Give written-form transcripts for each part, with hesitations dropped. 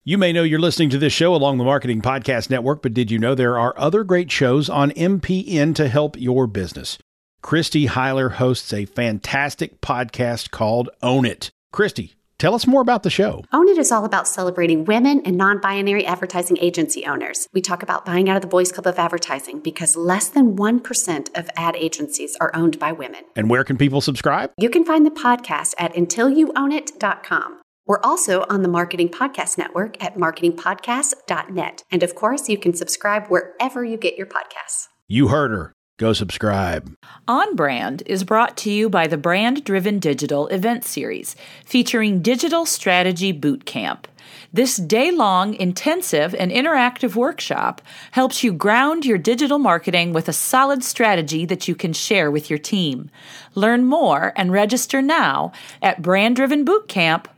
You may know you're listening to this show along the Marketing Podcast Network, but did you know there are other great shows on MPN to help your business? Christy Heiler hosts a fantastic podcast called Own It. Christy, tell us more about the show. Own It is all about celebrating women and non-binary advertising agency owners. We talk about buying out of the Boys Club of Advertising because less than 1% of ad agencies are owned by women. And where can people subscribe? You can find the podcast at untilyouownit.com. We're also on the Marketing Podcast Network at marketingpodcast.net. And of course, you can subscribe wherever you get your podcasts. You heard her. Go subscribe. On Brand is brought to you by the Brand Driven Digital event series, featuring Digital Strategy Bootcamp. This day-long, intensive, and interactive workshop helps you ground your digital marketing with a solid strategy that you can share with your team. Learn more and register now at branddrivenbootcamp.com.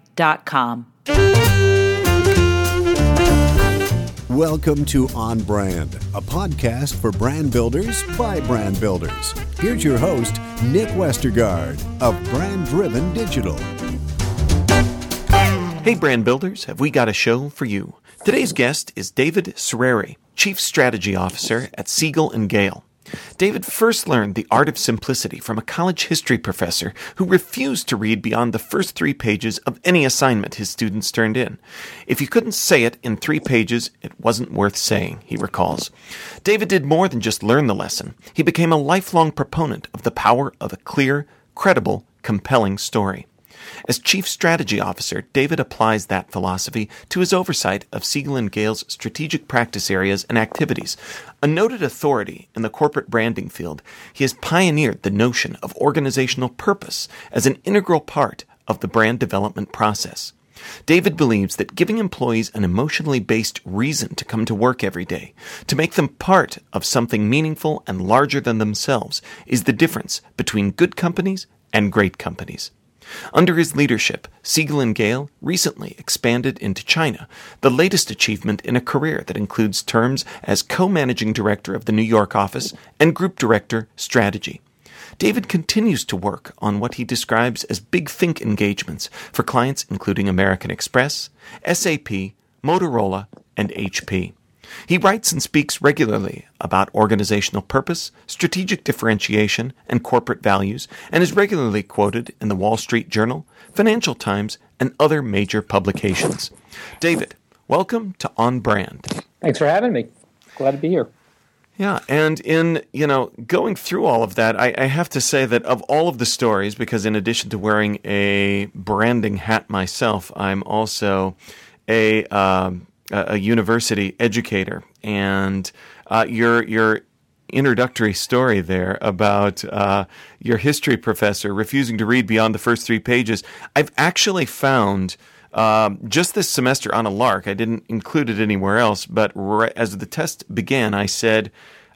Welcome to On Brand, a podcast for brand builders by brand builders. Here's your host, Nick Westergaard of Brand Driven Digital. Hey brand builders, have we got a show for you? Today's guest is David Sereri, Chief Strategy Officer at Siegel & Gale. David first learned the art of simplicity from a college history professor who refused to read beyond the first 3 pages of any assignment his students turned in. If you couldn't say it in 3 pages, it wasn't worth saying, he recalls. David did more than just learn the lesson. He became a lifelong proponent of the power of a clear, credible, compelling story. As Chief Strategy Officer, David applies that philosophy to his oversight of Siegel & Gale's strategic practice areas and activities. A noted authority in the corporate branding field, he has pioneered the notion of organizational purpose as an integral part of the brand development process. David believes that giving employees an emotionally based reason to come to work every day, to make them part of something meaningful and larger than themselves, is the difference between good companies and great companies. Under his leadership, Siegel & Gale recently expanded into China, the latest achievement in a career that includes terms as co-managing director of the New York office and group director, strategy. David continues to work on what he describes as big think engagements for clients including American Express, SAP, Motorola, and HP. He writes and speaks regularly about organizational purpose, strategic differentiation, and corporate values, and is regularly quoted in the Wall Street Journal, Financial Times, and other major publications. David, welcome to On Brand. Thanks for having me. Glad to be here. Yeah, and in, going through all of that, I have to say that of all of the stories, because in addition to wearing a branding hat myself, I'm also a university educator, and your introductory story there about your history professor refusing to read beyond the first 3 pages, I've actually found just this semester on a lark, I didn't include it anywhere else, but as the test began, I said,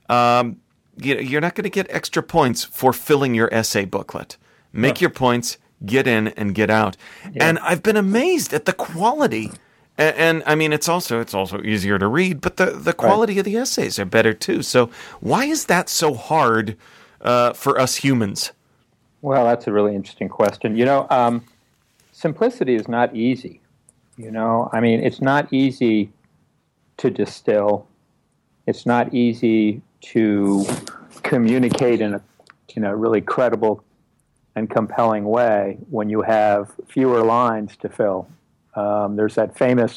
you're not going to get extra points for filling your essay booklet. Make your points, get in and get out. Yeah. And I've been amazed at the quality. And I mean, it's also easier to read, but the quality of the essays are better too. So why is that so hard for us humans? Well, that's a really interesting question. Simplicity is not easy. It's not easy to distill. It's not easy to communicate in a really credible and compelling way when you have fewer lines to fill. There's that famous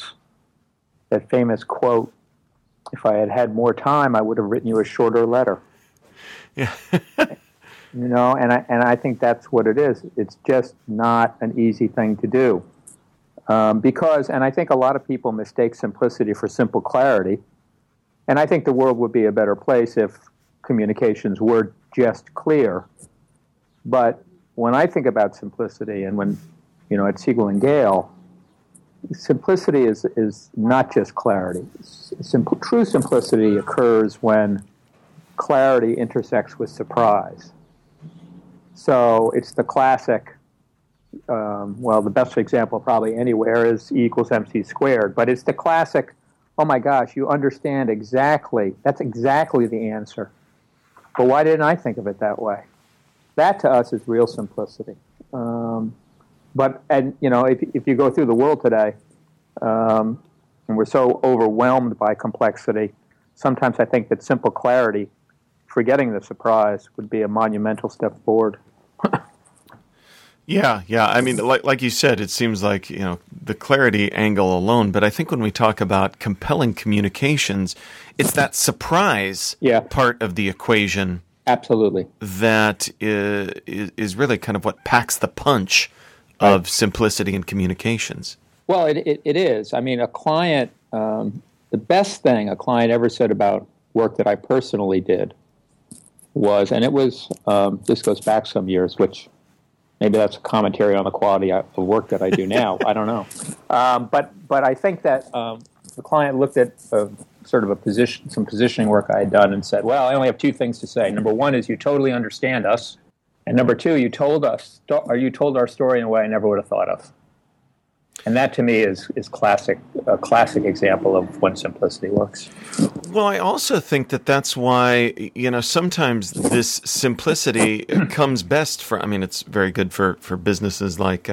quote, "If I had had more time, I would have written you a shorter letter." Yeah. And I think that's what it is. It's just not an easy thing to do. Because I think a lot of people mistake simplicity for simple clarity. And I think the world would be a better place if communications were just clear. But when I think about simplicity, and when, at Siegel & Gale, simplicity is not just clarity. True simplicity occurs when clarity intersects with surprise. So it's the classic, the best example probably anywhere is E equals MC squared, but it's the classic, oh my gosh, you understand exactly, that's exactly the answer. But why didn't I think of it that way? That to us is real simplicity. If you go through the world today, and we're so overwhelmed by complexity. Sometimes I think that simple clarity, forgetting the surprise, would be a monumental step forward. Yeah. I mean, like you said, it seems like, the clarity angle alone, but I think when we talk about compelling communications, it's that surprise part of the equation. Absolutely. That is really kind of what packs the punch of simplicity in communications. Well, it is. I mean, a client, the best thing a client ever said about work that I personally did was, and it was, this goes back some years, which maybe that's a commentary on the quality of work that I do now. I don't know. But I think that the client looked at some positioning work I had done and said, well, I only have two things to say. Number one is you totally understand us. And number two, you told our story in a way I never would have thought of. And that to me is a classic example of when simplicity works. Well, I also think that's why, sometimes this simplicity comes best it's very good for businesses like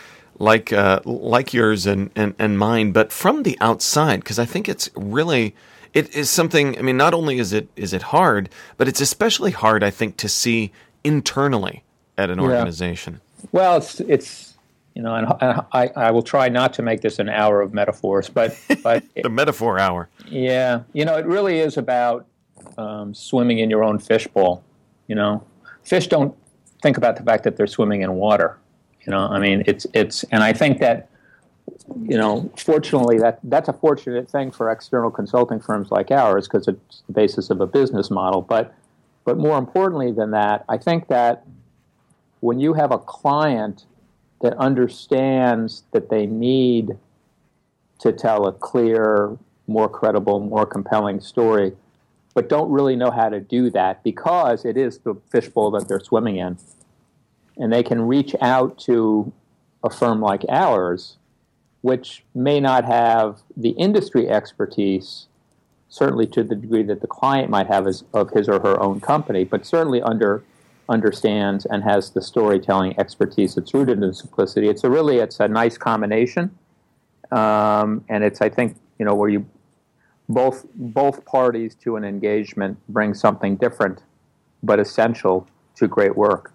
yours and mine, but from the outside, because I think it is something, not only is it hard, but it's especially hard, I think, to see internally at an organization. Well, it's and I will try not to make this an hour of metaphors, but the metaphor hour. Yeah, it really is about swimming in your own fishbowl. Fish don't think about the fact that they're swimming in water. It's and I think that fortunately that's a fortunate thing for external consulting firms like ours because it's the basis of a business model. But more importantly than that, I think that when you have a client that understands that they need to tell a clear, more credible, more compelling story, but don't really know how to do that because it is the fishbowl that they're swimming in. And they can reach out to a firm like ours, which may not have the industry expertise, certainly to the degree that the client might have of his or her own company, but certainly understands and has the storytelling expertise that's rooted in simplicity. It's a nice combination, and it's, I think, where you both parties to an engagement bring something different but essential to great work.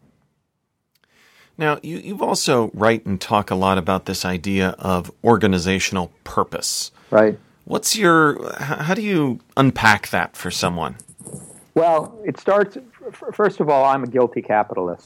Now, you've also write and talk a lot about this idea of organizational purpose. Right. How do you unpack that for someone? Well, it starts, first of all, I'm a guilty capitalist.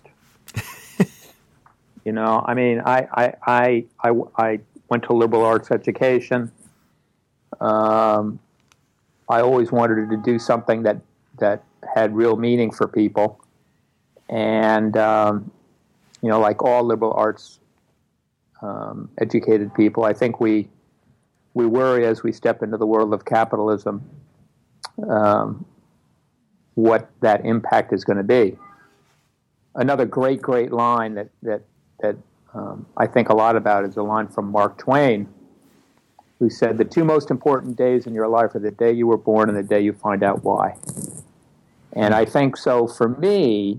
I went to liberal arts education. I always wanted to do something that had real meaning for people. And, like all liberal arts educated people, I think we worry as we step into the world of capitalism what that impact is going to be. Another great line that I think a lot about is a line from Mark Twain, who said, the two most important days in your life are the day you were born and the day you find out why. And I think so for me,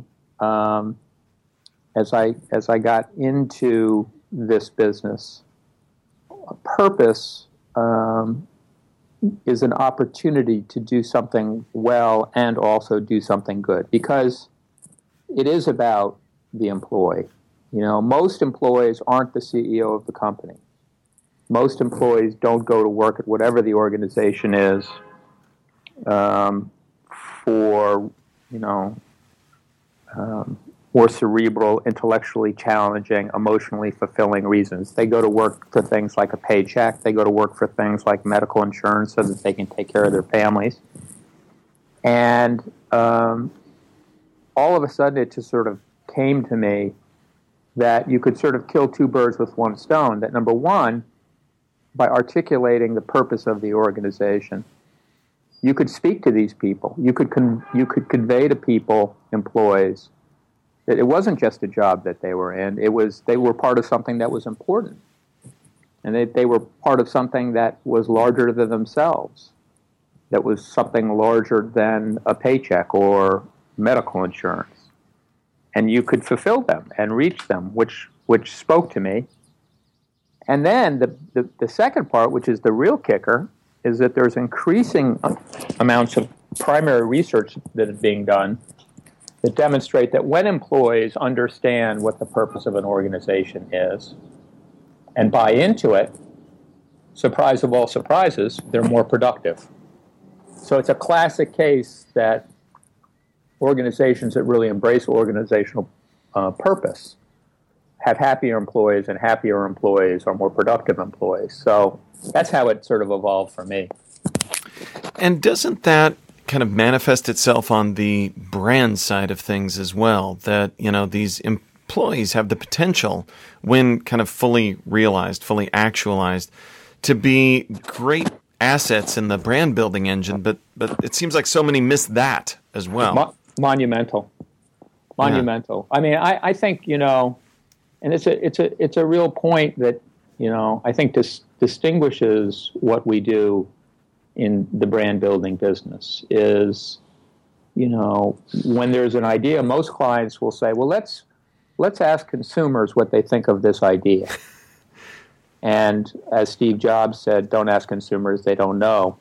as I got into this business, purpose is an opportunity to do something well and also do something good, because it is about the employee. Most employees aren't the CEO of the company. Most employees don't go to work at whatever the organization is for more cerebral, intellectually challenging, emotionally fulfilling reasons. They go to work for things like a paycheck. They go to work for things like medical insurance so that they can take care of their families. And all of a sudden it just sort of came to me that you could sort of kill two birds with one stone. That number one, by articulating the purpose of the organization, you could speak to these people. You could convey to people, employees, that it wasn't just a job that they were in. They were part of something that was important. And they were part of something that was larger than themselves, that was something larger than a paycheck or medical insurance. And you could fulfill them and reach them, which spoke to me. And then the second part, which is the real kicker, is that there's increasing amounts of primary research that is being done that demonstrate that when employees understand what the purpose of an organization is and buy into it, surprise of all surprises, they're more productive. So it's a classic case that organizations that really embrace organizational purpose have happier employees, and happier employees are more productive employees. So that's how it sort of evolved for me. And doesn't that kind of manifest itself on the brand side of things as well? That, these employees have the potential, when kind of fully realized, fully actualized, to be great assets in the brand building engine, but it seems like so many miss that as well. Monumental. Yeah. I mean, I think, and it's a real point that, I think distinguishes what we do in the brand building business is, when there's an idea, most clients will say, well, let's ask consumers what they think of this idea. And as Steve Jobs said, don't ask consumers, they don't know.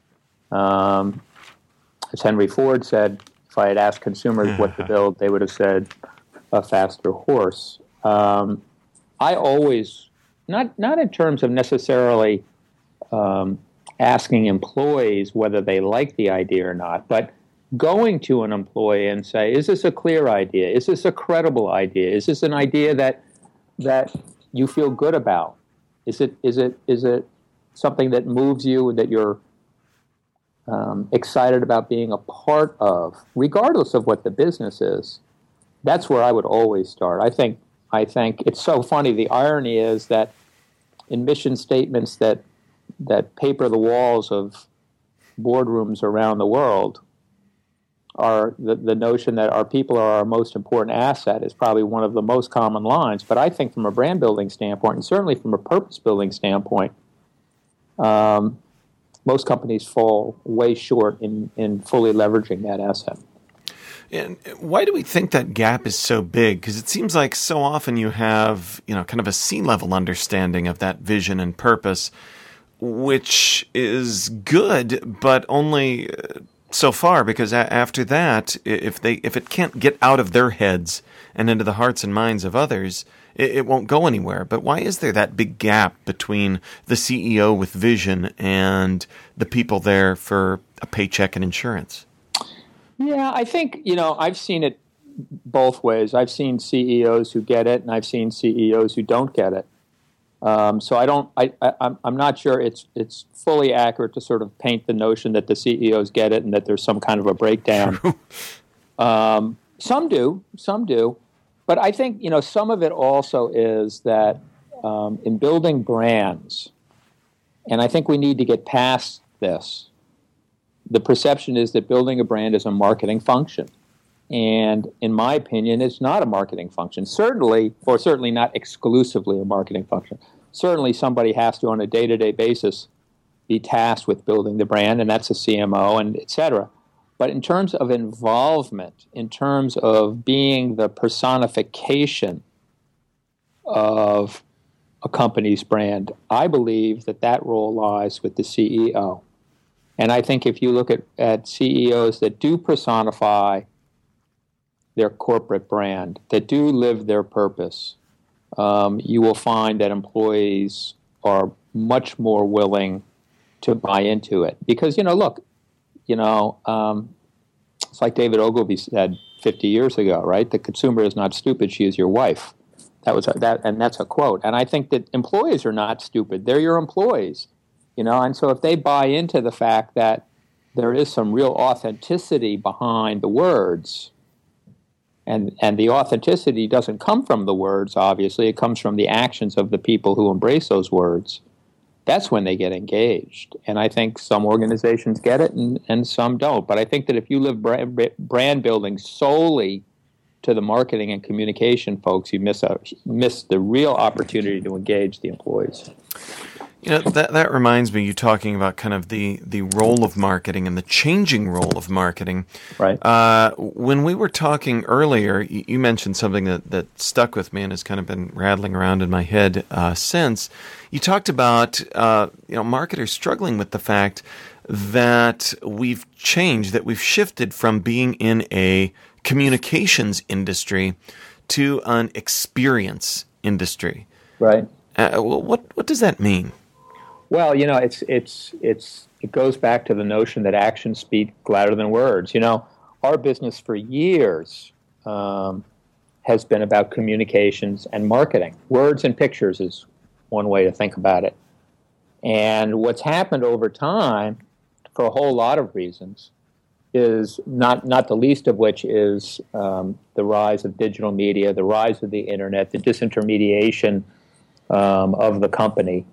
As Henry Ford said, if I had asked consumers what to build, they would have said a faster horse. I always, not in terms of necessarily asking employees whether they like the idea or not, but going to an employee and say, is this a clear idea? Is this a credible idea? Is this an idea that you feel good about? Is it something that moves you, that you're excited about being a part of, regardless of what the business is? That's where I would always start. I think it's so funny. The irony is that in mission statements that paper the walls of boardrooms around the world, are the notion that our people are our most important asset is probably one of the most common lines. But I think from a brand building standpoint, and certainly from a purpose building standpoint, most companies fall way short in fully leveraging that asset. And why do we think that gap is so big? Because it seems like so often you have, kind of a C-level understanding of that vision and purpose, which is good, but only so far, because after that, if it can't get out of their heads and into the hearts and minds of others, it won't go anywhere. But why is there that big gap between the CEO with vision and the people there for a paycheck and insurance? Yeah, I think, I've seen it both ways. I've seen CEOs who get it, and I've seen CEOs who don't get it. So I'm not sure it's fully accurate to sort of paint the notion that the CEOs get it and that there's some kind of a breakdown. Some do. But I think, some of it also is that in building brands, and I think we need to get past this, the perception is that building a brand is a marketing function. And in my opinion, it's not a marketing function. Certainly not exclusively a marketing function. Certainly somebody has to, on a day-to-day basis, be tasked with building the brand, and that's a CMO, and et cetera. But in terms of involvement, in terms of being the personification of a company's brand, I believe that role lies with the CEO. And I think if you look at CEOs that do personify their corporate brand, that do live their purpose, you will find that employees are much more willing to buy into it. Because, it's like David Ogilvy said 50 years ago, right? The consumer is not stupid, she is your wife. And that's a quote. And I think that employees are not stupid. They're your employees, and so if they buy into the fact that there is some real authenticity behind the words, and the authenticity doesn't come from the words, obviously, it comes from the actions of the people who embrace those words, that's when they get engaged. And I think some organizations get it and some don't. But I think that if you live brand building solely to the marketing and communication folks, you miss the real opportunity to engage the employees. That reminds me, you talking about kind of the role of marketing and the changing role of marketing. Right. When we were talking earlier, you mentioned something that stuck with me and has kind of been rattling around in my head since. You talked about marketers struggling with the fact that we've changed, that we've shifted from being in a communications industry to an experience industry. Right. What does that mean? Well, it goes back to the notion that actions speak louder than words. Our business for years has been about communications and marketing. Words and pictures is one way to think about it. And what's happened over time, for a whole lot of reasons, is not the least of which is the rise of digital media, the rise of the internet, the disintermediation of the company,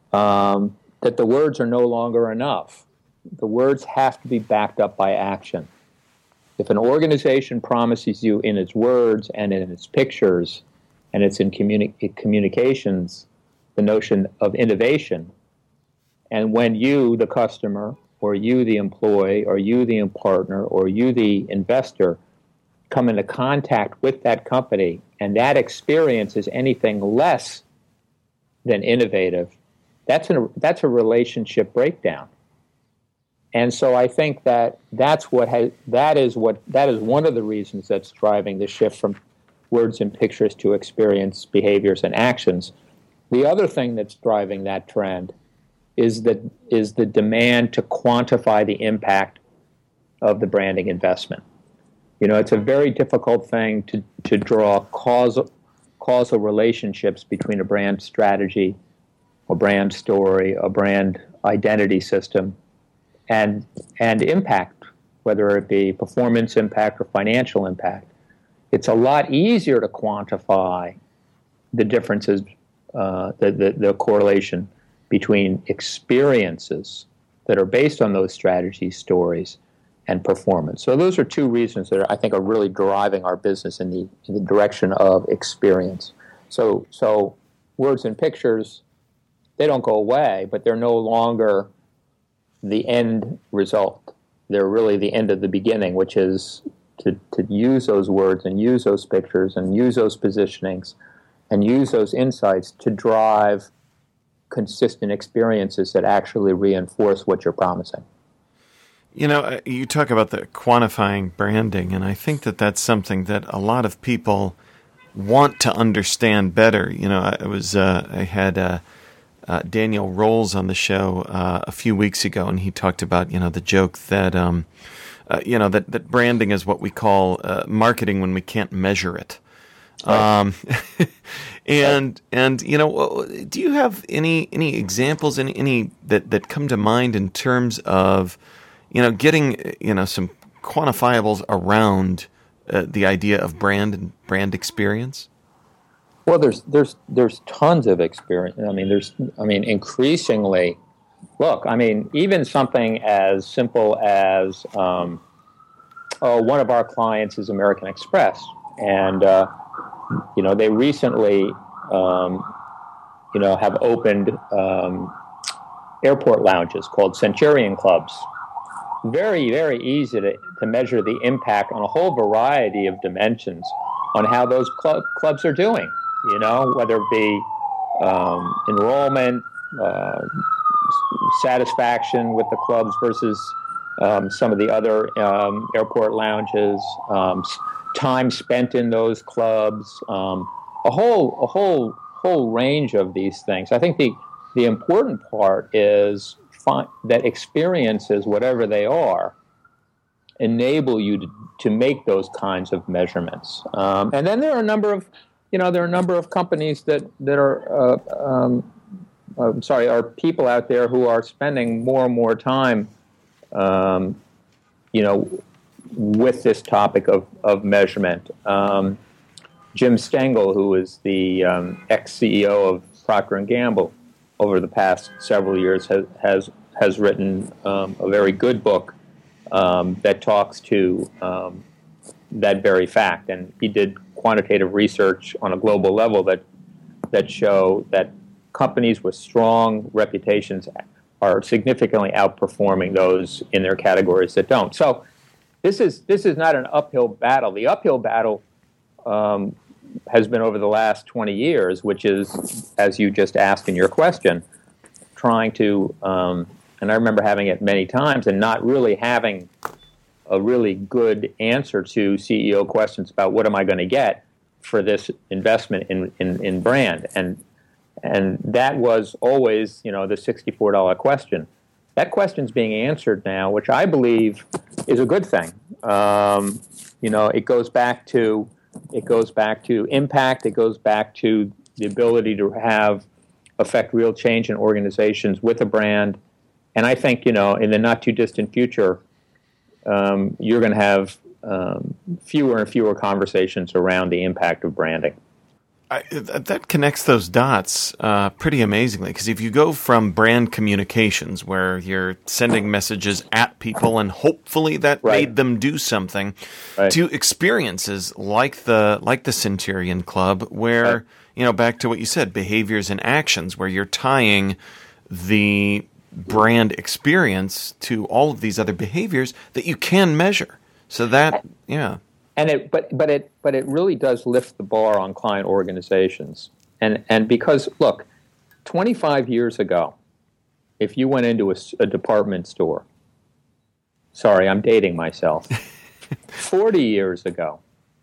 that the words are no longer enough. The words have to be backed up by action. If an organization promises you in its words and in its pictures and it's in communications the notion of innovation, and when you, the customer, or you, the employee, or you, the partner, or you, the investor, come into contact with that company and that experience is anything less than innovative, that's a relationship breakdown. And so I think that that is one of the reasons that's driving the shift from words and pictures to experience, behaviors, and actions. The other thing that's driving that trend is the demand to quantify the impact of the branding investment. It's a very difficult thing to draw causal relationships between a brand strategy, a brand story, a brand identity system, and impact, whether it be performance impact or financial impact. It's a lot easier to quantify the differences, the correlation between experiences that are based on those strategies, stories, and performance. So those are two reasons that I think are really driving our business in the direction of experience. So words and pictures, they don't go away, but they're no longer the end result. They're really the end of the beginning, which is to use those words and use those pictures and use those positionings and use those insights to drive consistent experiences that actually reinforce what you're promising. You talk about the quantifying branding, and I think that that's something that a lot of people want to understand better. I had Daniel Rolls on the show a few weeks ago, and he talked about the joke that that branding is what we call marketing when we can't measure it. Right. Do you have any examples, any that come to mind in terms of getting some quantifiables around the idea of brand and brand experience? Well, there's tons of experience. Increasingly, look, even something as simple as one of our clients is American Express, and they recently have opened airport lounges called Centurion Clubs. Very, very easy to measure the impact on a whole variety of dimensions on how those clubs are doing, whether it be enrollment, satisfaction with the clubs versus some of the other airport lounges, time spent in those clubs, a whole range of these things. I think the important part is that experiences, whatever they are, enable you to make those kinds of measurements. And then there are a number of companies that are people out there who are spending more and more time, with this topic of measurement. Jim Stengel, who is the ex-CEO of Procter & Gamble, over the past several years has written a very good book that talks to that very fact. And he did quantitative research on a global level that show that companies with strong reputations are significantly outperforming those in their categories that don't. So this is not an uphill battle. The uphill battle has been over the last 20 years, which is, as you just asked in your question, trying to, and I remember having it many times and not really having a really good answer to CEO questions about what am I going to get for this investment in brand. And that was always, the $64 question. That question's being answered now, which I believe is a good thing. It goes back to impact. It goes back to the ability to affect real change in organizations with a brand. And I think, in the not too distant future, you're going to have fewer and fewer conversations around the impact of branding. That connects those dots pretty amazingly, because if you go from brand communications, where you're sending messages at people and hopefully that made them do something, to experiences like the Centurion Club, where back to what you said, behaviors and actions, where you're tying the brand experience to all of these other behaviors that you can measure. So that, And it really does lift the bar on client organizations. And because, look, 25 years ago, if you went into a department store, sorry, I'm dating myself. 40 years ago,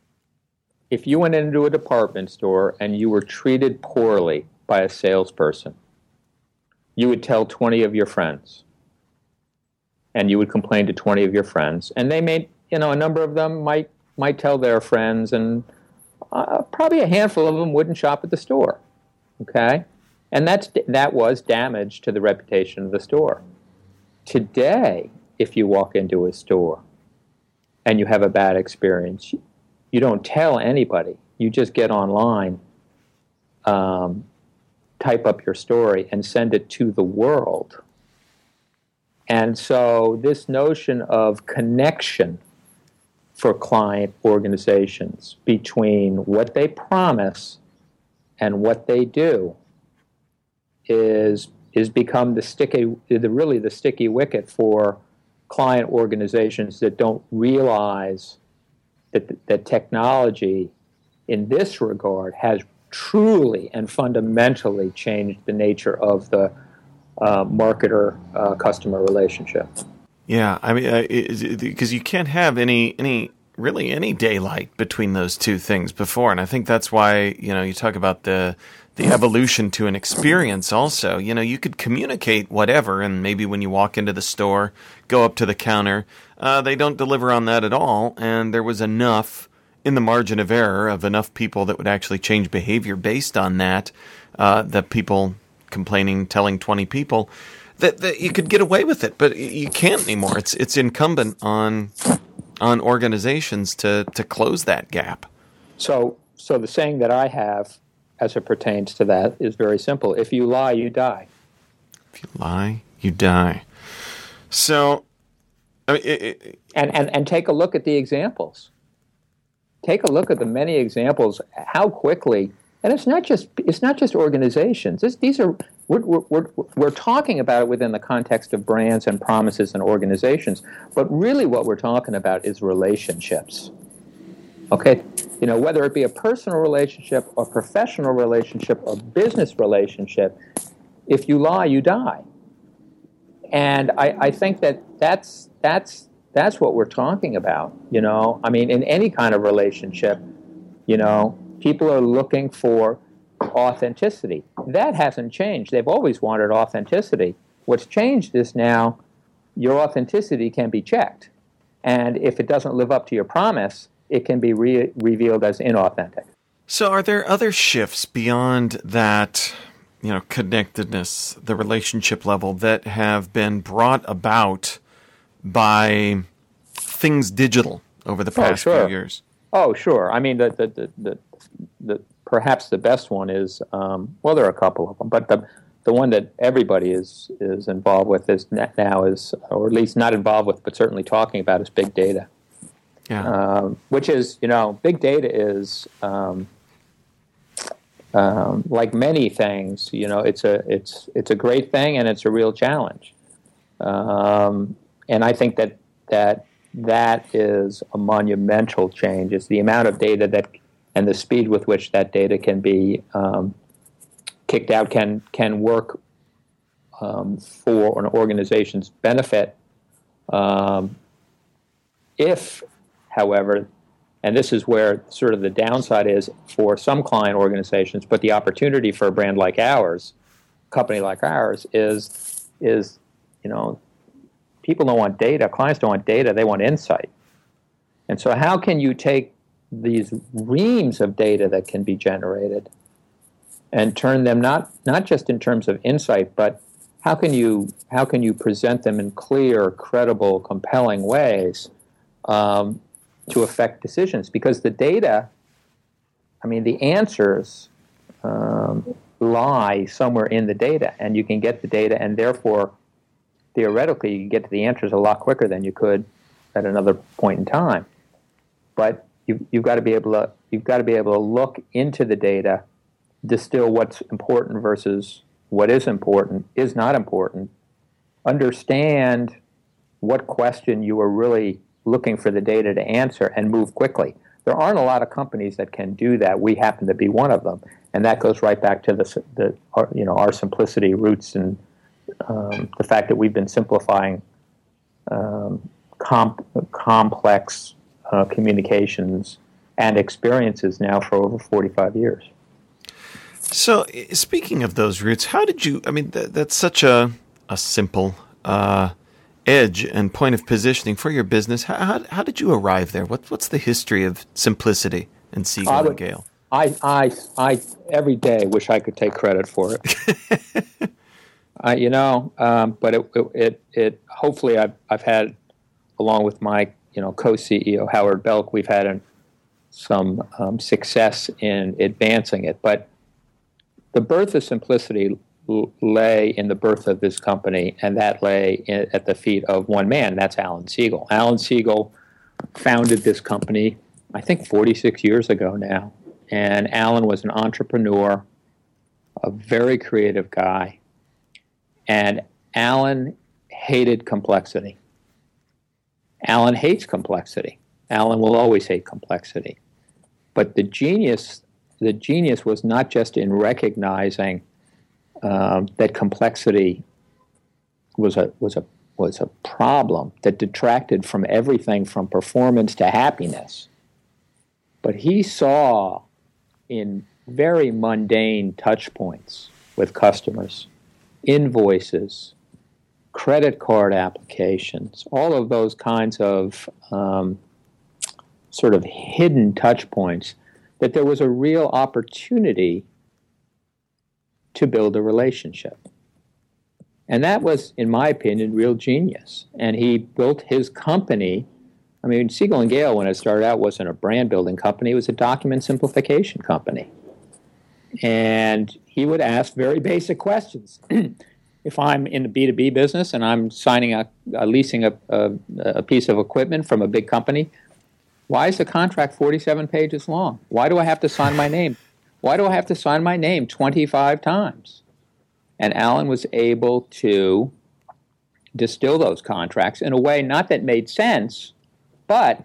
if you went into a department store and you were treated poorly by a salesperson, you would tell 20 of your friends. And you would complain to 20 of your friends. And they made, a number of them might tell their friends, and probably a handful of them wouldn't shop at the store, okay? And that was damage to the reputation of the store. Today, if you walk into a store and you have a bad experience, you don't tell anybody. You just get online, type up your story, and send it to the world. And so this notion of connection for client organizations between what they promise and what they do is become the sticky wicket for client organizations that don't realize that technology in this regard has truly and fundamentally changed the nature of the marketer-customer relationship. Yeah, I mean, because you can't have any daylight between those two things before, and I think that's why you talk about the evolution to an experience. Also, you could communicate whatever, and maybe when you walk into the store, go up to the counter, they don't deliver on that at all, and there was enough in the margin of error of enough people that would actually change behavior based on that. That people complaining, telling 20 people. That you could get away with it, but you can't anymore. It's incumbent on organizations to close that gap. So the saying that I have, as it pertains to that, is very simple: if you lie, you die. If you lie, you die. So, and take a look at the examples. Take a look at the many examples. How quickly. And it's not just organizations. We're talking about it within the context of brands and promises and organizations, but really what we're talking about is relationships. Okay, whether it be a personal relationship, a professional relationship, a business relationship, if you lie, you die. And I think that's what we're talking about. I mean, in any kind of relationship, people are looking for authenticity. That hasn't changed. They've always wanted authenticity. What's changed is now your authenticity can be checked. And if it doesn't live up to your promise, it can be revealed as inauthentic. So are there other shifts beyond that, connectedness, the relationship level, that have been brought about by things digital over the past few years? Oh, sure. I mean, the perhaps the best one is, there are a couple of them, but the one that everybody is involved with or at least not involved with, but certainly talking about, is big data. Yeah. Which is, big data is like many things, it's a great thing and it's a real challenge. And I think that is a monumental change. It's the amount of data and the speed with which that data can be kicked out can work for an organization's benefit. If, however, and this is where sort of the downside is for some client organizations, but the opportunity for a brand like ours, company like ours, is people don't want data, clients don't want data, they want insight. And so how can you take these reams of data that can be generated and turn them not just in terms of insight, but how can you present them in clear, credible, compelling ways to affect decisions? Because the data, the answers lie somewhere in the data, and you can get the data, and therefore, theoretically, you can get to the answers a lot quicker than you could at another point in time. But you've got to be able to look into the data, distill what's important versus what is not important, understand what question you are really looking for the data to answer, and move quickly. There aren't a lot of companies that can do that. We happen to be one of them, and that goes right back to our simplicity roots and the fact that we've been simplifying complex communications and experiences now for over 45 years. So, speaking of those roots, how did you? That's such a simple edge and point of positioning for your business. How did you arrive there? What's the history of simplicity in Siegel and Gale? I every day wish I could take credit for it. But it hopefully I've had, along with my co-CEO Howard Belk, we've had some success in advancing it. But the birth of simplicity lay in the birth of this company, and that lay at the feet of one man. That's Alan Siegel. Alan Siegel founded this company, I think, 46 years ago now. And Alan was an entrepreneur, a very creative guy. And Alan hated complexity. Alan hates complexity. Alan will always hate complexity. But the genius was not just in recognizing that complexity was a problem that detracted from everything from performance to happiness. But he saw in very mundane touch points with customers, invoices, credit card applications, all of those kinds of sort of hidden touch points, that there was a real opportunity to build a relationship. And that was, in my opinion, real genius. And he built his company. Siegel and Gale, when it started out, wasn't a brand building company. It was a document simplification company. And he would ask very basic questions. If I'm in the B2B business and I'm leasing a piece of equipment from a big company, why is the contract 47 pages long? Why do I have to sign my name? Why do I have to sign my name 25 times? And Alan was able to distill those contracts in a way not that made sense, but,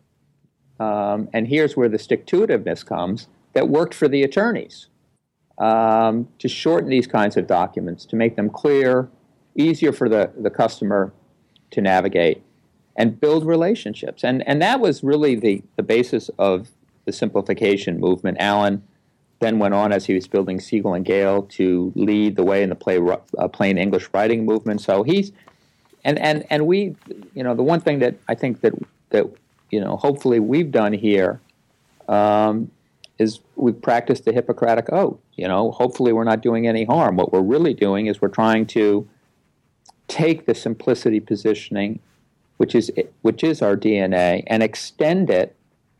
and here's where the stick-to-itiveness comes, that worked for the attorneys. To shorten these kinds of documents, to make them clear, easier for the customer to navigate, and build relationships. And that was really the basis of the simplification movement. Alan then went on, as he was building Siegel and Gale, to lead the way in the plain English writing movement. So he's, and we, the one thing that I think that hopefully we've done here is we've practiced the Hippocratic Oath. Hopefully we're not doing any harm. What we're really doing is we're trying to take the simplicity positioning, which is our DNA, and extend it,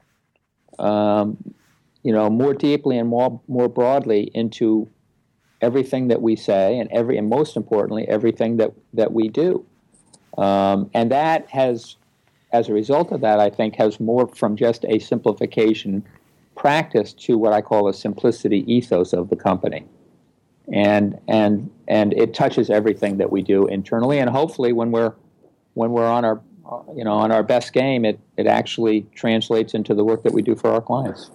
more deeply and more broadly into everything that we say, and most importantly, everything that we do. And that has, as a result of that, I think, has morphed from just a simplification practice to what I call a simplicity ethos of the company. And it touches everything that we do internally, and hopefully when we're on our on our best game, it actually translates into the work that we do for our clients.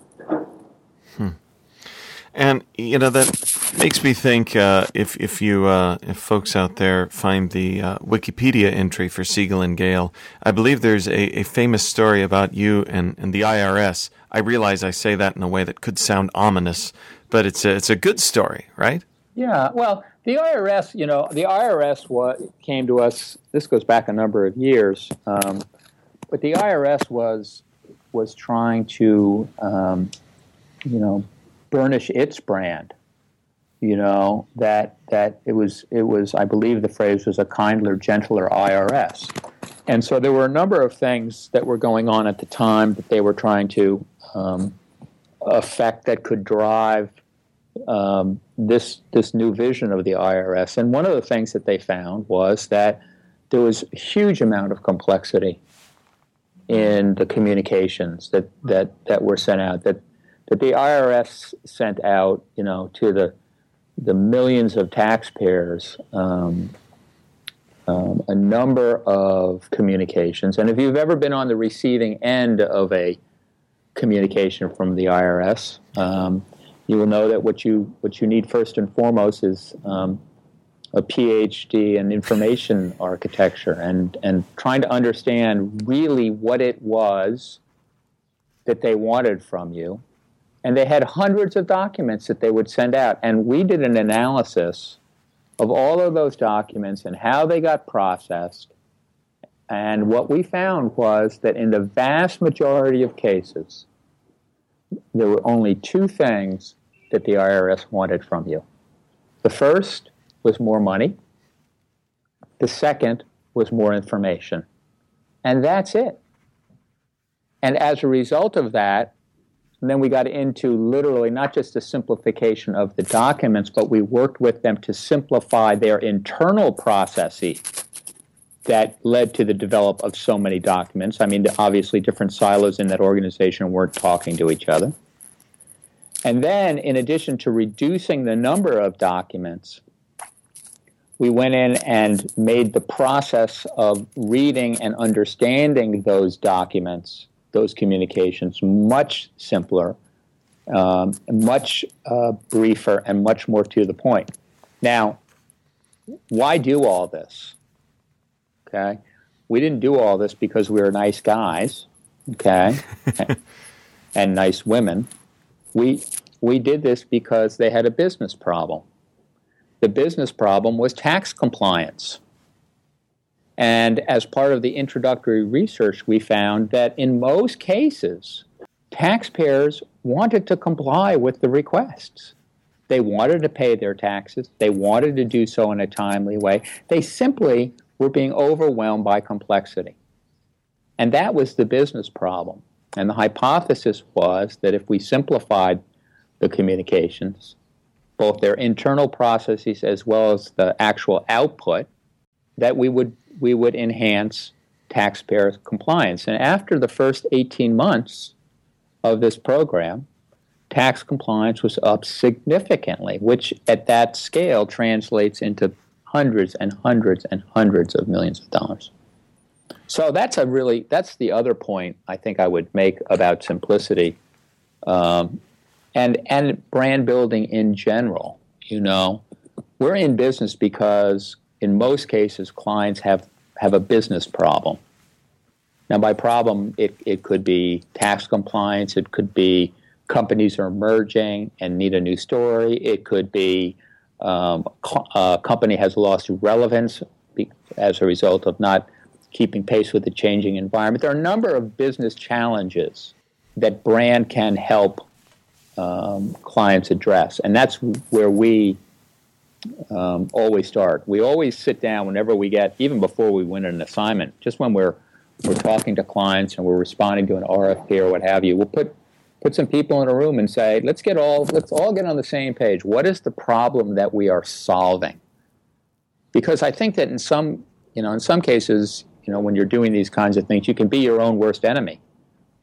And that makes me think if folks out there find the Wikipedia entry for Siegel and Gale, I believe there's a famous story about you and the IRS. I realize I say that in a way that could sound ominous, but it's a good story, right? Yeah. Well, the IRS, came to us. This goes back a number of years, but the IRS was trying to burnish its brand, that it was, I believe the phrase was a kinder, gentler IRS. And so there were a number of things that were going on at the time that they were trying to affect that could drive this new vision of the IRS. And one of the things that they found was that there was a huge amount of complexity in the communications that were sent out, that the IRS sent out, to the millions of taxpayers, a number of communications. And if you've ever been on the receiving end of a communication from the IRS, you will know that what you need first and foremost is a PhD in information architecture and trying to understand really what it was that they wanted from you. And they had hundreds of documents that they would send out. And we did an analysis of all of those documents and how they got processed. And what we found was that in the vast majority of cases, there were only two things that the IRS wanted from you. The first was more money. The second was more information. And that's it. And as a result of that, and then we got into literally not just the simplification of the documents, but we worked with them to simplify their internal processes that led to the develop of so many documents. I mean, obviously different silos in that organization weren't talking to each other. And then, in addition to reducing the number of documents, we went in and made the process of reading and understanding those documents, those communications, much simpler, much briefer, and much more to the point. Now, why do all this? Okay, we didn't do all this because we were nice guys, okay, and nice women. We did this because they had a business problem. The business problem was tax compliance. And as part of the introductory research, we found that in most cases, taxpayers wanted to comply with the requests. They wanted to pay their taxes. They wanted to do so in a timely way. They simply were being overwhelmed by complexity. And that was the business problem. And the hypothesis was that if we simplified the communications, both their internal processes as well as the actual output, that we would enhance taxpayer compliance. And after the first 18 months of this program, tax compliance was up significantly, which at that scale translates into hundreds and hundreds and hundreds of millions of dollars. So that's the other point I think I would make about simplicity and brand building in general. We're in business because in most cases clients have a business problem. Now by problem, it could be tax compliance, it could be companies are merging and need a new story, it could be a company has lost relevance as a result of not keeping pace with the changing environment. There are a number of business challenges that brand can help clients address, and that's where we always start. We always sit down whenever we get, even before we win an assignment, just when we're talking to clients and we're responding to an RFP or what have you, we'll put some people in a room and say, let's all get on the same page. What is the problem that we are solving? Because I think that in some cases, when you're doing these kinds of things, you can be your own worst enemy.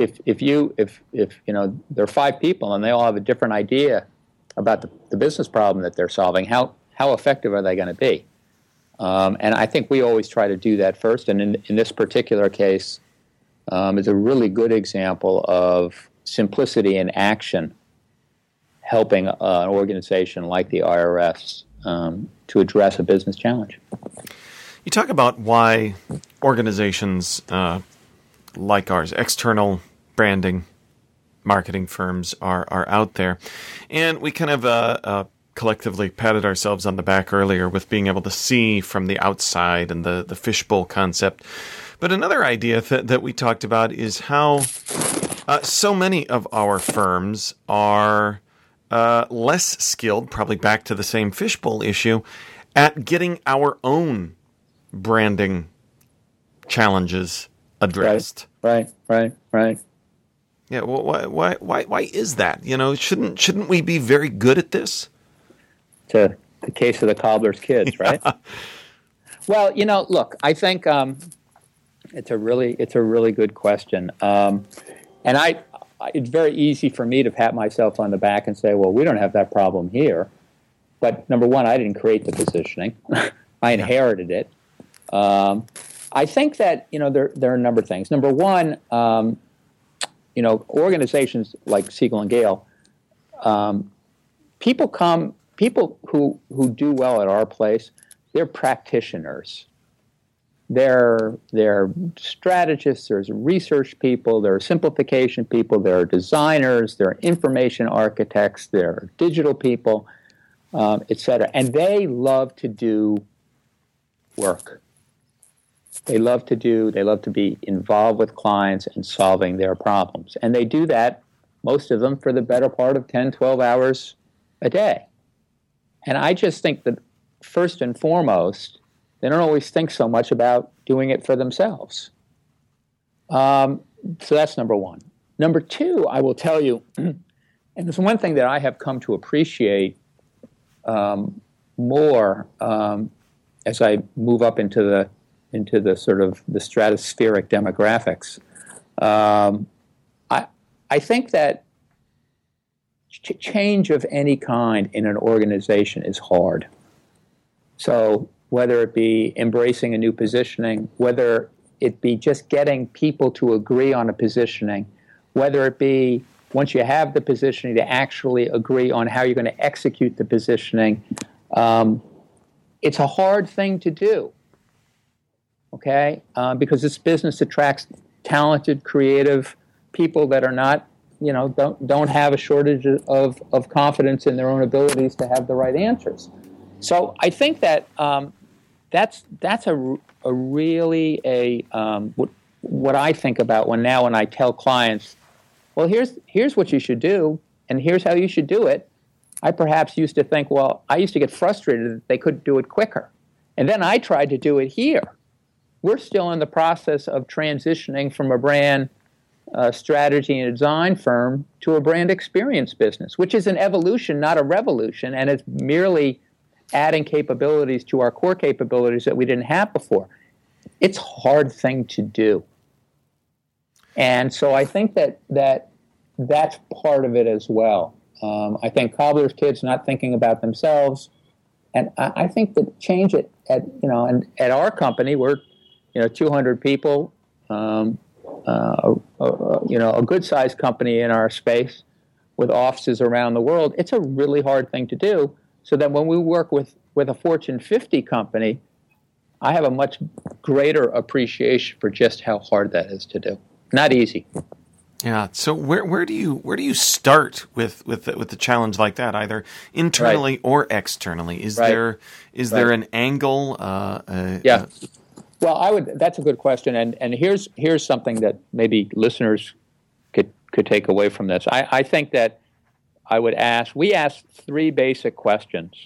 if you know there are 5 people and they all have a different idea about the business problem that they're solving, how effective are they going to be? And I think we always try to do that first. And in this particular case, is a really good example of simplicity in action, helping an organization like the IRS to address a business challenge. You talk about why organizations like ours, external branding, marketing firms are out there. And we kind of collectively patted ourselves on the back earlier with being able to see from the outside and the fishbowl concept. But another idea that we talked about is how so many of our firms are less skilled, probably back to the same fishbowl issue, at getting our own branding challenges addressed. Right. Yeah, well, why is that? You know, shouldn't we be very good at this? To the case of the cobbler's kids, right? Yeah. Well, you know, look, I think it's a really good question, and it's very easy for me to pat myself on the back and say, well, we don't have that problem here. But number one, I didn't create the positioning; I inherited it. I think that there are a number of things. Number one, organizations like Siegel and Gale, people who do well at our place, they're practitioners. They're strategists, there's research people, there are simplification people, there are designers, there are information architects, there are digital people, et cetera. And they love to do work. They love to be involved with clients and solving their problems. And they do that, most of them, for the better part of 10, 12 hours a day. And I just think that first and foremost, they don't always think so much about doing it for themselves. So that's number one. Number two, I will tell you, and it's one thing that I have come to appreciate more as I move up into the sort of the stratospheric demographics. I think that change of any kind in an organization is hard. So whether it be embracing a new positioning, whether it be just getting people to agree on a positioning, whether it be once you have the positioning to actually agree on how you're going to execute the positioning, it's a hard thing to do. Okay, because this business attracts talented, creative people that are not, don't have a shortage of confidence in their own abilities to have the right answers. So I think that that's a really what I think about when I tell clients, well, here's what you should do, and here's how you should do it. I perhaps used to think, well, I used to get frustrated that they couldn't do it quicker, and then I tried to do it here. We're still in the process of transitioning from a brand strategy and design firm to a brand experience business, which is an evolution, not a revolution, and it's merely adding capabilities to our core capabilities that we didn't have before. It's a hard thing to do. And so I think that's part of it as well. I think cobbler's kids not thinking about themselves, and I think that change it at our company, we're 200 people, a good-sized company in our space with offices around the world. It's a really hard thing to do. So that when we work with a Fortune 50 company, I have a much greater appreciation for just how hard that is to do. Not easy. Yeah. So where do you start with the challenge like that, either internally or externally? Is there an angle? Yeah. Well, that's a good question, and here's something that maybe listeners could take away from this. I think that we ask 3 basic questions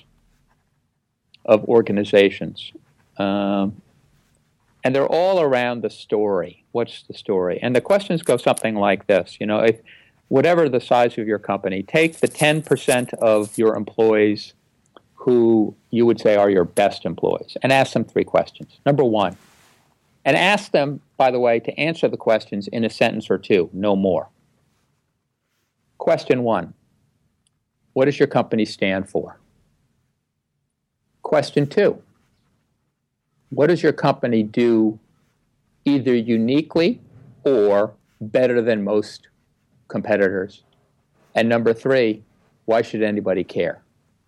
of organizations, and they're all around the story. What's the story? And the questions go something like this: if whatever the size of your company, take the 10% of your employees who you would say are your best employees, and ask them 3 questions. Number one, and ask them by the way, to answer the questions in a sentence or two, no more. Question 1, what does your company stand for? Question 2, what does your company do either uniquely or better than most competitors? And number 3, why should anybody care?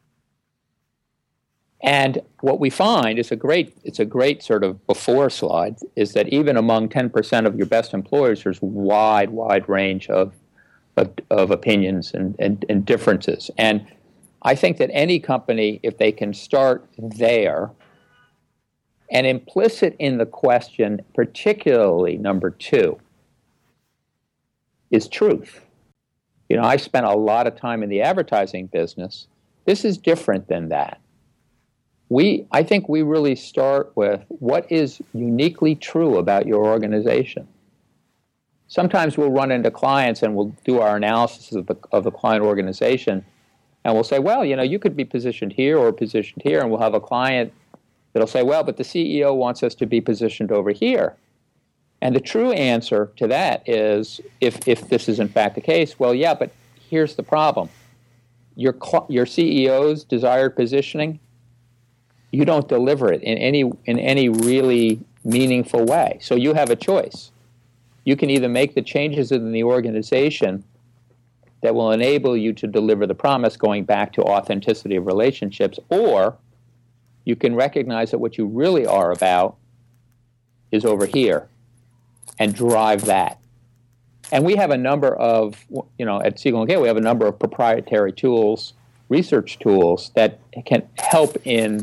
And what we find is it's a great sort of before slide, is that even among 10% of your best employers, there's wide range of opinions and differences. And I think that any company, if they can start there, and implicit in the question, particularly number 2, is truth. You know, I spent a lot of time in the advertising business. This is different than that. I think we really start with what is uniquely true about your organization. Sometimes we'll run into clients and we'll do our analysis of the client organization, and we'll say, well, you know, you could be positioned here or positioned here, and we'll have a client that'll say, well, but the CEO wants us to be positioned over here. And the true answer to that is, if this is in fact the case, well, yeah, but here's the problem. Your CEO's desired positioning, you don't deliver it in any really meaningful way. So you have a choice. You can either make the changes in the organization that will enable you to deliver the promise, going back to authenticity of relationships, or you can recognize that what you really are about is over here and drive that. And we have a number of, you know, at Siegel & Gale, we have a number of proprietary tools, research tools, that can help in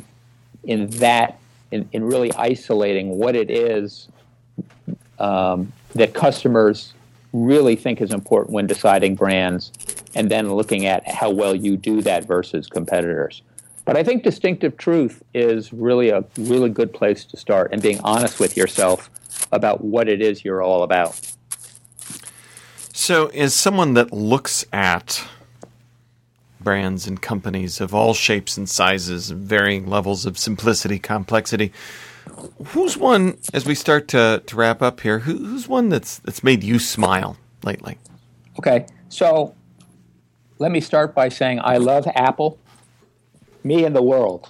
really isolating what it is that customers really think is important when deciding brands, and then looking at how well you do that versus competitors. But I think distinctive truth is really a really good place to start, and being honest with yourself about what it is you're all about. So as someone that looks at brands and companies of all shapes and sizes, varying levels of simplicity, complexity, who's one, as we start to wrap up here, who's one that's made you smile lately? Okay, so let me start by saying I love Apple, me and the world.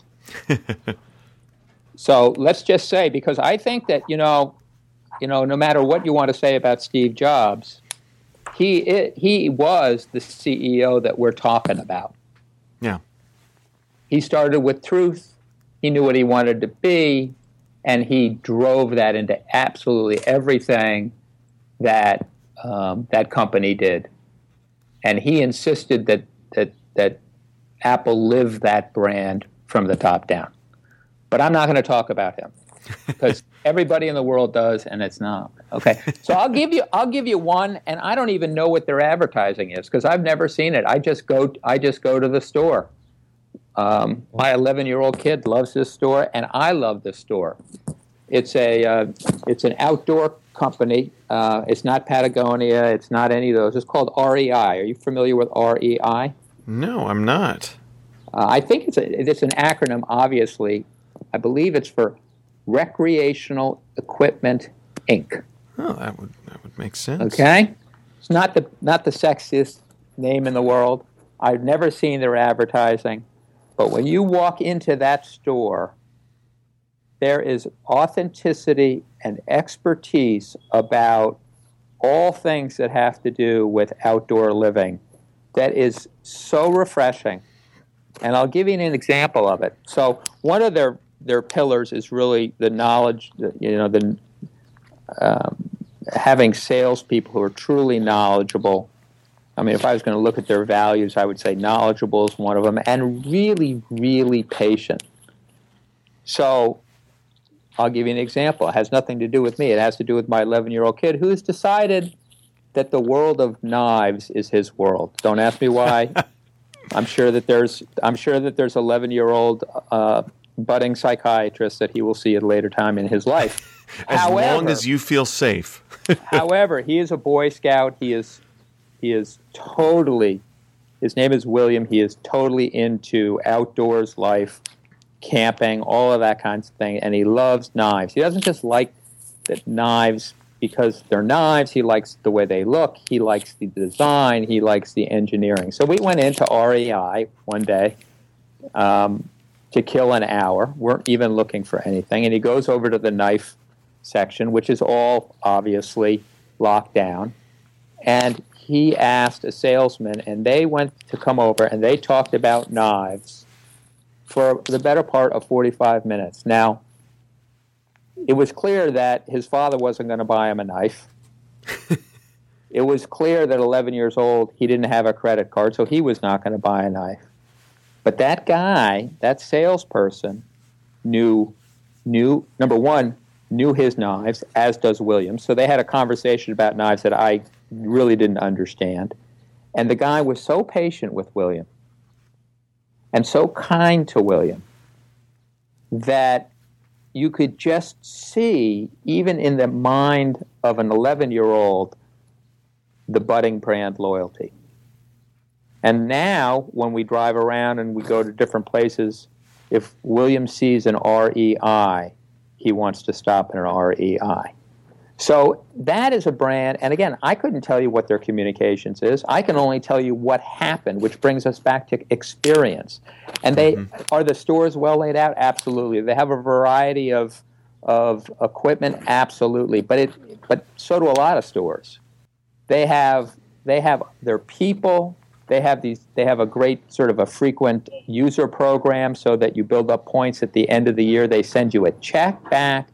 So let's just say, because I think that, you know, no matter what you want to say about Steve Jobs, he was the CEO that we're talking about. Yeah. He started with truth. He knew what he wanted to be, and he drove that into absolutely everything that that company did. And he insisted that Apple live that brand from the top down. But I'm not going to talk about him, because everybody in the world does, and it's not. Okay, so I'll give you one, and I don't even know what their advertising is, because I've never seen it. I just go to the store. My 11-year-old kid loves this store, and I love this store. It's an outdoor company. It's not Patagonia. It's not any of those. It's called REI. Are you familiar with REI? No, I'm not. I think it's an acronym. Obviously, I believe it's for Recreational Equipment Inc. Oh, that would make sense. Okay, it's not the sexiest name in the world. I've never seen their advertising, but when you walk into that store, there is authenticity and expertise about all things that have to do with outdoor living that is so refreshing. And I'll give you an example of it. So one of their pillars is really the knowledge, having salespeople who are truly knowledgeable. I mean, if I was going to look at their values, I would say knowledgeable is one of them, and really, really patient. So I'll give you an example. It has nothing to do with me. It has to do with my 11-year-old kid who's decided that the world of knives is his world. Don't ask me why. I'm sure that there's 11-year-old budding psychiatrist that he will see at a later time in his life. As long as you feel safe. However, he is a Boy Scout. He is totally, his name is William. He is totally into outdoors life, camping, all of that kinds of thing, and he loves knives. He doesn't just like that knives because they're knives. He likes the way they look. He likes the design. He likes the engineering. So we went into REI one day to kill an hour. Weren't even looking for anything. And he goes over to the knife section, which is all obviously locked down. And he asked a salesman, and they went to come over, and they talked about knives for the better part of 45 minutes. Now, it was clear that his father wasn't going to buy him a knife. It was clear that 11 years old, he didn't have a credit card, so he was not going to buy a knife. But that guy, that salesperson, knew number one, knew his knives, as does William. So they had a conversation about knives that I really didn't understand. And the guy was so patient with William and so kind to William that you could just see, even in the mind of an 11-year-old, the budding brand loyalty. And now, when we drive around and we go to different places, if William sees an REI, he wants to stop in an REI. So that is a brand, and again, I couldn't tell you what their communications is. I can only tell you what happened, which brings us back to experience. And are the stores well laid out? Absolutely. They have a variety of equipment? Absolutely. But so do a lot of stores. They have their people. They have a great sort of a frequent user program so that you build up points at the end of the year. They send you a check back.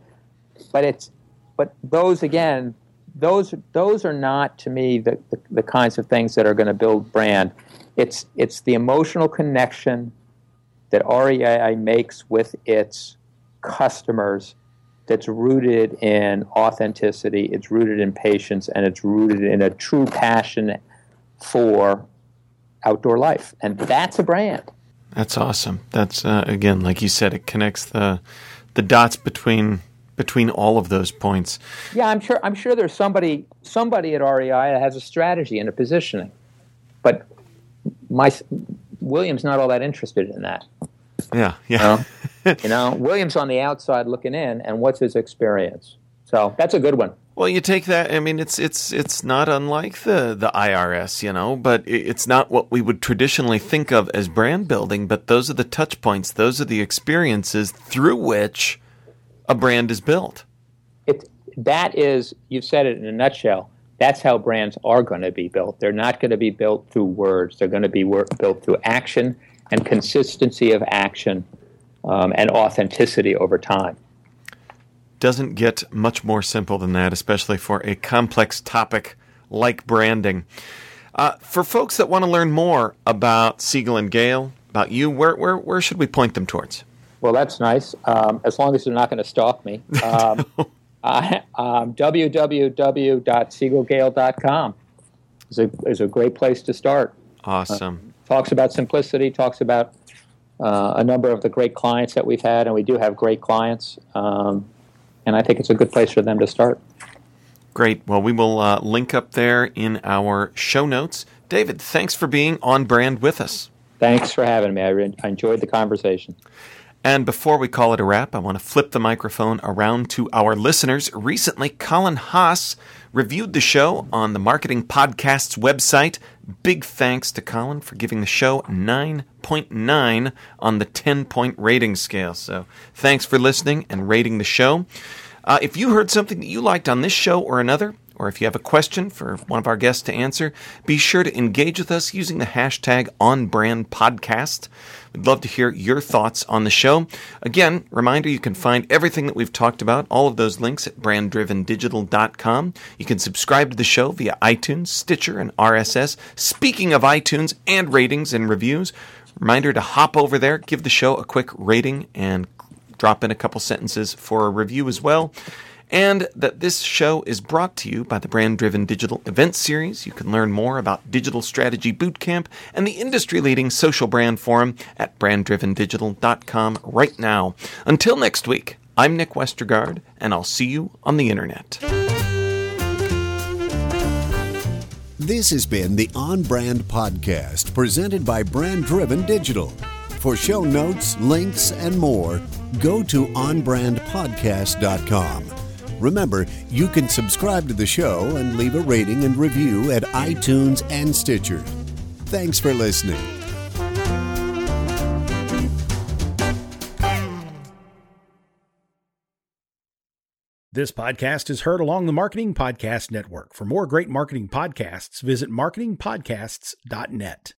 But those, again, those are not, to me, the kinds of things that are going to build brand. It's the emotional connection that REI makes with its customers that's rooted in authenticity, it's rooted in patience, and it's rooted in a true passion for outdoor life. And that's a brand. That's awesome. That's, again, like you said, it connects the dots between all of those points. Yeah, I'm sure there's somebody at REI that has a strategy and a positioning, but William's not all that interested in that. Yeah. William's on the outside looking in, and what's his experience? So that's a good one. Well, you take that. I mean, it's not unlike the IRS, but it's not what we would traditionally think of as brand building. But those are the touch points. Those are the experiences through which a brand is built. That is, you've said it in a nutshell. That's how brands are going to be built. They're not going to be built through words. They're going to be built through action and consistency of action and authenticity over time. Doesn't get much more simple than that, especially for a complex topic like branding. For folks that want to learn more about Siegel & Gale, about you, where should we point them towards? Well, that's nice, as long as they're not going to stalk me. www.siegelgale.com is a great place to start. Awesome. Talks about simplicity, talks about a number of the great clients that we've had, and we do have great clients, and I think it's a good place for them to start. Great. Well, we will link up there in our show notes. David, thanks for being on brand with us. Thanks for having me. I enjoyed the conversation. And before we call it a wrap, I want to flip the microphone around to our listeners. Recently, Colin Haas reviewed the show on the Marketing Podcast's website. Big thanks to Colin for giving the show 9.9 on the 10-point rating scale. So thanks for listening and rating the show. If you heard something that you liked on this show or another, or if you have a question for one of our guests to answer, be sure to engage with us using the hashtag OnBrandPodcast. We'd love to hear your thoughts on the show. Again, reminder, you can find everything that we've talked about, all of those links at branddrivendigital.com. You can subscribe to the show via iTunes, Stitcher, and RSS. Speaking of iTunes and ratings and reviews, reminder to hop over there, give the show a quick rating, and drop in a couple sentences for a review as well. And that this show is brought to you by the Brand Driven Digital Event Series. You can learn more about Digital Strategy Bootcamp and the industry-leading social brand forum at branddrivendigital.com right now. Until next week, I'm Nick Westergaard, and I'll see you on the internet. This has been the On Brand Podcast, presented by Brand Driven Digital. For show notes, links, and more, go to onbrandpodcast.com. Remember, you can subscribe to the show and leave a rating and review at iTunes and Stitcher. Thanks for listening. This podcast is heard along the Marketing Podcast Network. For more great marketing podcasts, visit marketingpodcasts.net.